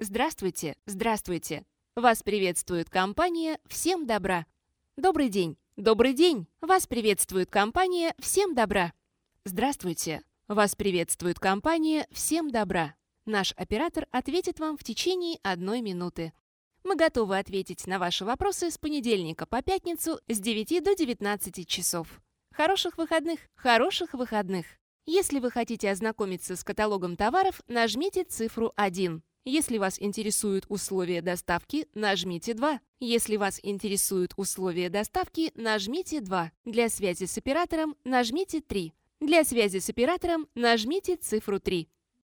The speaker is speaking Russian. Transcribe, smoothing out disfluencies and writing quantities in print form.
Здравствуйте, здравствуйте! Вас приветствует компания «Всем добра». Добрый день, добрый день! Вас приветствует компания «Всем добра». Здравствуйте! Вас приветствует компания «Всем добра». Наш оператор ответит вам в течение 1 минуты. Мы готовы ответить на ваши вопросы с понедельника по пятницу с 9 до 19 часов. Хороших выходных! Хороших выходных! Если вы хотите ознакомиться с каталогом товаров, нажмите цифру 1. Если вас интересуют условия доставки, нажмите 2. Если вас интересуют условия доставки, нажмите 2. Для связи с оператором нажмите 3. Для связи с оператором нажмите цифру 3.